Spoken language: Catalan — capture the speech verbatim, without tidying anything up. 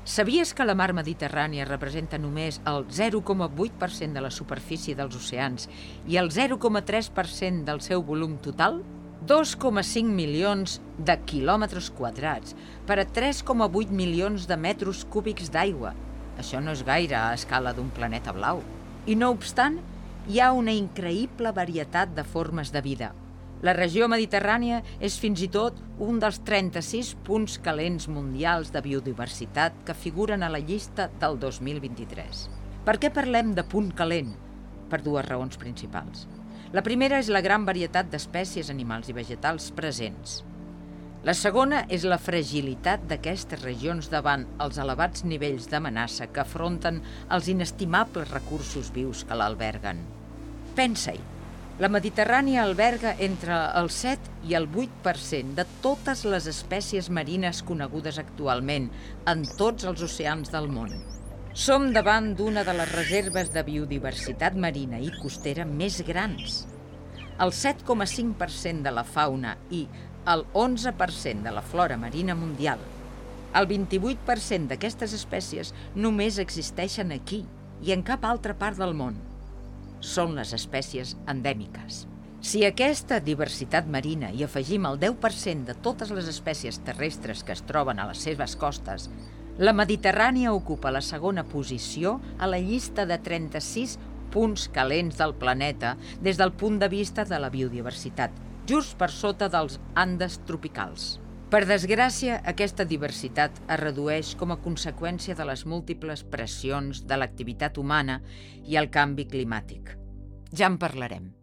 Sabies que la mar Mediterrània representa només el zero coma vuit per cent de la superfície dels oceans i el zero coma tres per cent del seu volum total? dos coma cinc milions de quilòmetres quadrats per a tres coma vuit milions de metres cúbics d'aigua. Això no és gaire a escala d'un planeta blau. I no obstant, hi ha una increïble varietat de formes de vida. La regió mediterrània és fins i tot un dels trenta-sis punts calents mundials de biodiversitat que figuren a la llista del dos mil vint-i-tres. Per què parlem de punt calent? Per dues raons principals. La primera és la gran varietat d'espècies animals i vegetals presents. La segona és la fragilitat d'aquestes regions davant els elevats nivells d'amenaça que afronten els inestimables recursos vius que l'alberguen. Pensa-hi. La Mediterrània alberga entre el set i el vuit per cent de totes les espècies marines conegudes actualment en tots els oceans del món. Som davant d'una de les reserves de biodiversitat marina i costera més grans. El set coma cinc per cent de la fauna i el onze per cent de la flora marina mundial. El vint-i-vuit per cent d'aquestes espècies només existeixen aquí i en cap altra part del món. Són les espècies endèmiques. Si a aquesta diversitat marina hi afegim el deu per cent de totes les espècies terrestres que es troben a les seves costes, la Mediterrània ocupa la segona posició a la llista de trenta-sis punts calents del planeta des del punt de vista de la biodiversitat, just per sota dels Andes tropicals. Per desgràcia, aquesta diversitat es redueix com a conseqüència de les múltiples pressions de l'activitat humana i el canvi climàtic. Ja en parlarem.